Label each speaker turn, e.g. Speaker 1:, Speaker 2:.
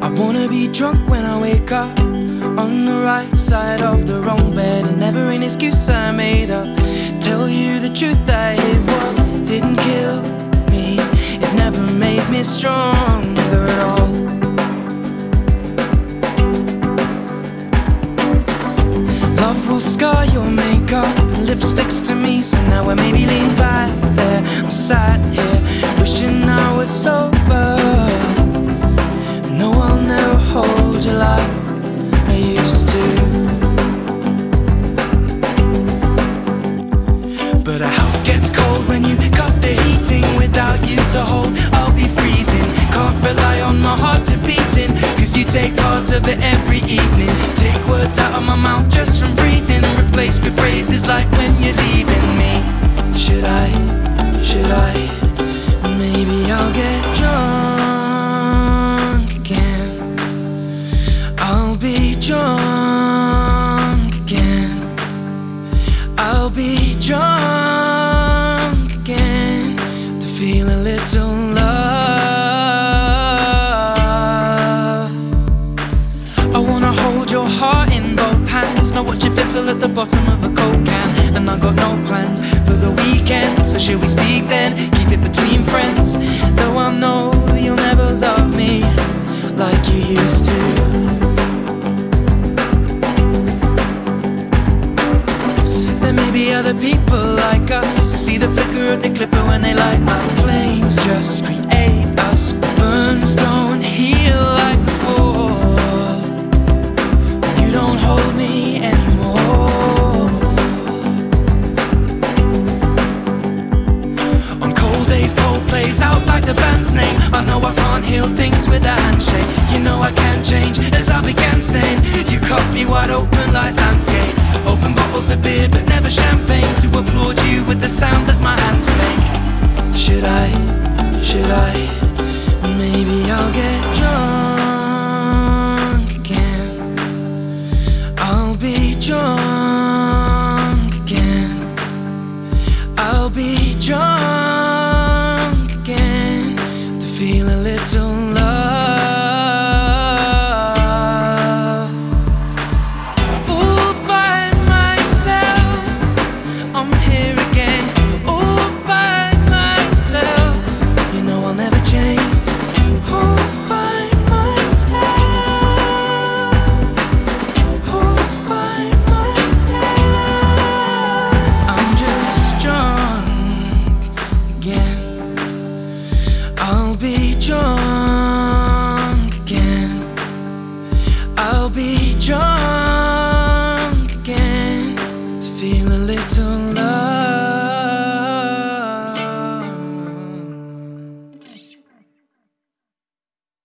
Speaker 1: I wanna be drunk when I wake up, on the right side of the wrong bed, and never an excuse I made up. Tell you the truth, that it what didn't kill me, it never made me stronger at all. Love will scar your makeup and lipsticks to me, so now I maybe lean back there. I'm sat here wishing I was sober. No, I'll never hold you like I used to. But a house gets cold when you cut the heating. Without you to hold, I'll be freezing. Can't rely on my heart to beating, cause you take parts of it every evening. Take words out of my mouth just from breathing, replaced with phrases like when you're leaving me. Should I, maybe I'll get drunk again. I'll be drunk again. I'll be drunk again to feel a little love. I wanna hold your heart in both hands, not watch it fizzle at the bottom of a Coke can. And I got no plans for the weekend, so should we speak then? Keep it between friends, though I know you'll never love me like you used to. There may be other people like us who see the flicker of the clipper when they light up. Flames just create us, but burns don't heal like before. You don't hold me anymore. On cold days, cold plays out like the band's name. I know I can't heal things with a handshake. You know I can't change, as I began saying. You cut me wide open like landscape. Open bottles of beer, but never champagne, to applaud you with the sound that my hands make. Should I, maybe I'll get drunk